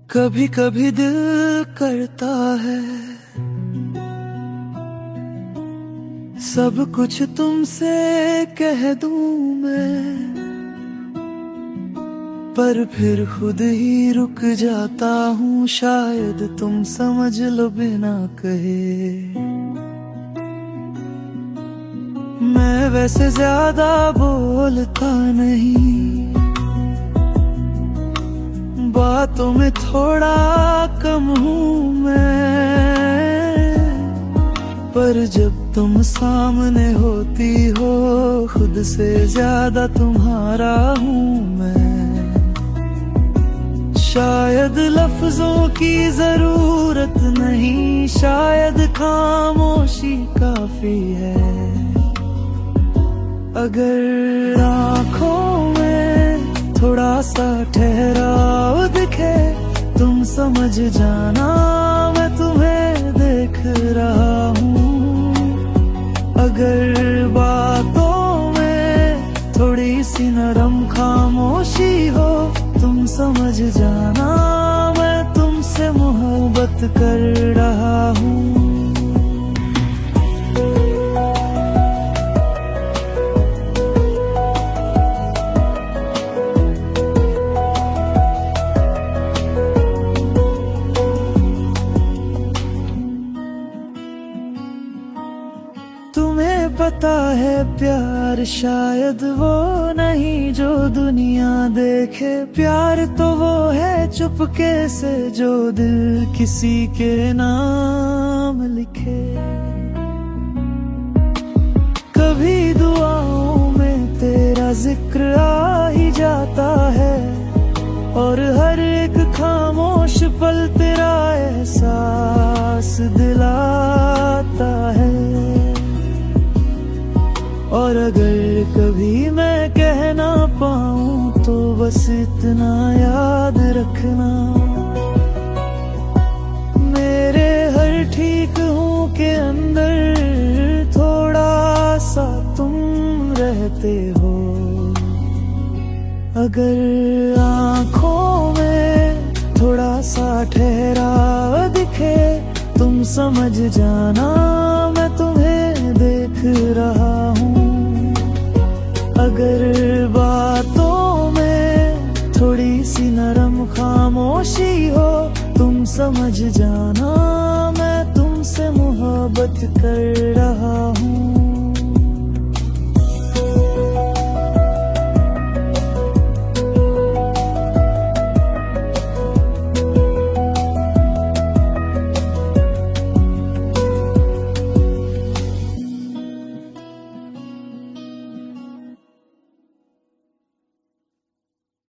कभी कभी दिल करता है सब कुछ तुमसे कह दूं मैं, पर फिर खुद ही रुक जाता हूँ। शायद तुम समझ लो बिना कहे। मैं वैसे ज्यादा बोलता नहीं, बातों में थोड़ा कम हूँ मैं, पर जब तुम सामने होती हो खुद से ज्यादा तुम्हारा हूँ मैं। शायद लफ्जों की जरूरत नहीं, शायद खामोशी काफी है। अगर आँखों में थोड़ा सा ठहराव दिखे, तुम समझ जाना मैं तुम्हें देख रहा हूँ। अगर बातों में थोड़ी सी नरम खामोशी हो, तुम समझ जाना मैं तुमसे मोहब्बत कर रहा हूँ। तुम्हें पता है प्यार शायद वो नहीं जो दुनिया देखे, प्यार तो वो है चुपके से जो दिल किसी के नाम लिखे। कभी दुआओं में तेरा जिक्र आ ही जाता है, और हर एक खामोश पल तेरा एहसास दिलाता है। और अगर कभी मैं कह ना पाऊं तो बस इतना याद रखना, मेरे हर ठीक हूँ के अंदर थोड़ा सा तुम रहते हो। अगर आँखों में थोड़ा सा ठहराव दिखे, तुम समझ जाना मैं तुम्हें देख रहा हूँ। अगर बातों में थोड़ी सी नरम खामोशी हो, तुम समझ जाना मैं तुमसे मोहब्बत कर रहा हूँ।